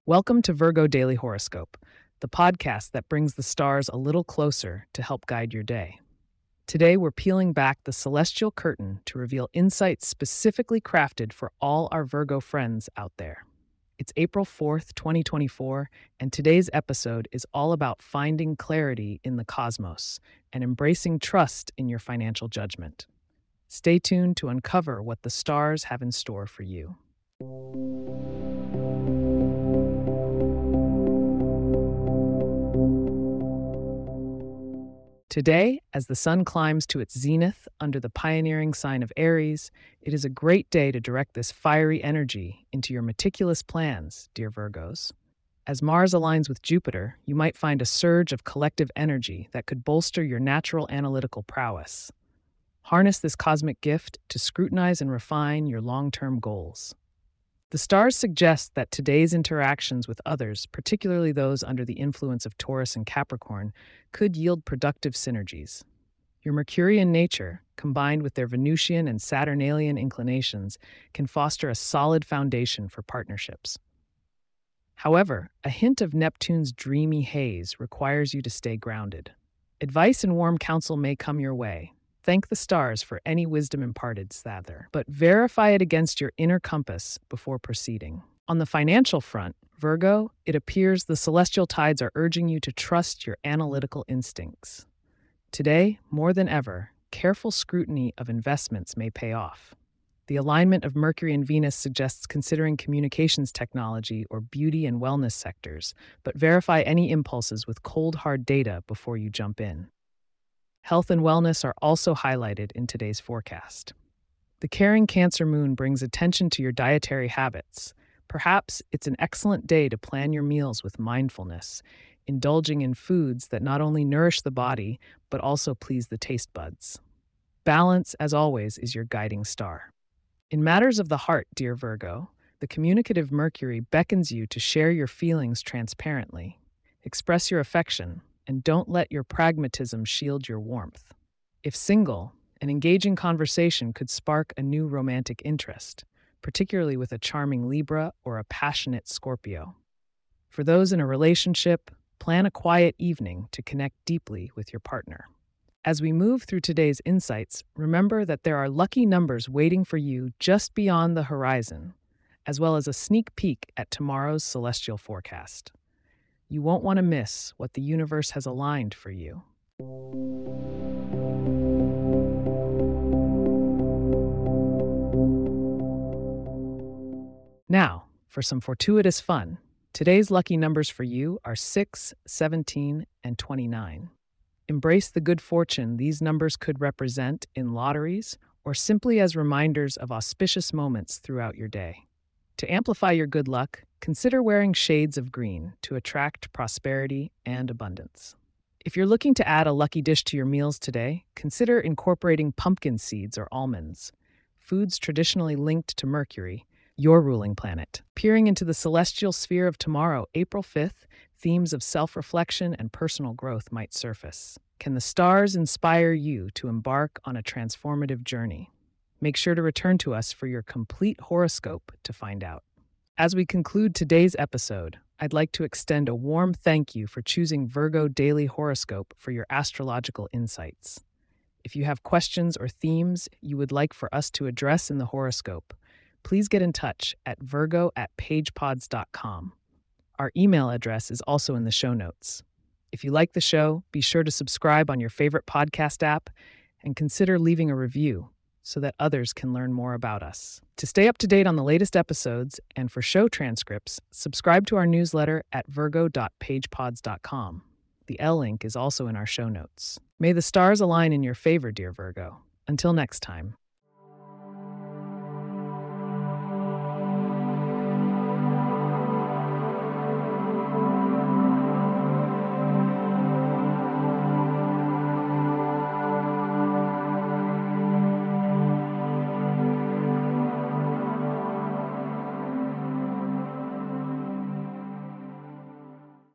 Welcome to Virgo Daily Horoscope, the podcast that brings the stars a little closer to help guide your day. Today, we're peeling back the celestial curtain to reveal insights specifically crafted for all our Virgo friends out there. It's April 4th, 2024, and today's episode is all about finding clarity in the cosmos and embracing trust in your financial judgment. Stay tuned to uncover what the stars have in store for you. Today, as the sun climbs to its zenith under the pioneering sign of Aries, it is a great day to direct this fiery energy into your meticulous plans, dear Virgos. As Mars aligns with Jupiter, you might find a surge of collective energy that could bolster your natural analytical prowess. Harness this cosmic gift to scrutinize and refine your long-term goals. The stars suggest that today's interactions with others, particularly those under the influence of Taurus and Capricorn, could yield productive synergies. Your Mercurian nature, combined with their Venusian and Saturnalian inclinations, can foster a solid foundation for partnerships. However, a hint of Neptune's dreamy haze requires you to stay grounded. Advice and warm counsel may come your way. Thank the stars for any wisdom imparted, Sather, but verify it against your inner compass before proceeding. On the financial front, Virgo, it appears the celestial tides are urging you to trust your analytical instincts. Today, more than ever, careful scrutiny of investments may pay off. The alignment of Mercury and Venus suggests considering communications technology or beauty and wellness sectors, but verify any impulses with cold, hard data before you jump in. Health and wellness are also highlighted in today's forecast. The caring Cancer moon brings attention to your dietary habits. Perhaps it's an excellent day to plan your meals with mindfulness, indulging in foods that not only nourish the body, but also please the taste buds. Balance, as always, is your guiding star. In matters of the heart, dear Virgo, the communicative Mercury beckons you to share your feelings transparently. Express your affection, and don't let your pragmatism shield your warmth. If single, an engaging conversation could spark a new romantic interest, particularly with a charming Libra or a passionate Scorpio. For those in a relationship, plan a quiet evening to connect deeply with your partner. As we move through today's insights, remember that there are lucky numbers waiting for you just beyond the horizon, as well as a sneak peek at tomorrow's celestial forecast. You won't want to miss what the universe has aligned for you. Now, for some fortuitous fun. Today's lucky numbers for you are 6, 17, and 29. Embrace the good fortune these numbers could represent in lotteries or simply as reminders of auspicious moments throughout your day. To amplify your good luck, consider wearing shades of green to attract prosperity and abundance. If you're looking to add a lucky dish to your meals today, consider incorporating pumpkin seeds or almonds, foods traditionally linked to Mercury, your ruling planet. Peering into the celestial sphere of tomorrow, April 5th, themes of self-reflection and personal growth might surface. Can the stars inspire you to embark on a transformative journey? Make sure to return to us for your complete horoscope to find out. As we conclude today's episode, I'd like to extend a warm thank you for choosing Virgo Daily Horoscope for your astrological insights. If you have questions or themes you would like for us to address in the horoscope, please get in touch at virgo@pagepods.com. Our email address is also in the show notes. If you like the show, be sure to subscribe on your favorite podcast app and consider leaving a review so that others can learn more about us. To stay up to date on the latest episodes and for show transcripts, subscribe to our newsletter at virgo.pagepods.com. The L link is also in our show notes. May the stars align in your favor, dear Virgo. Until next time.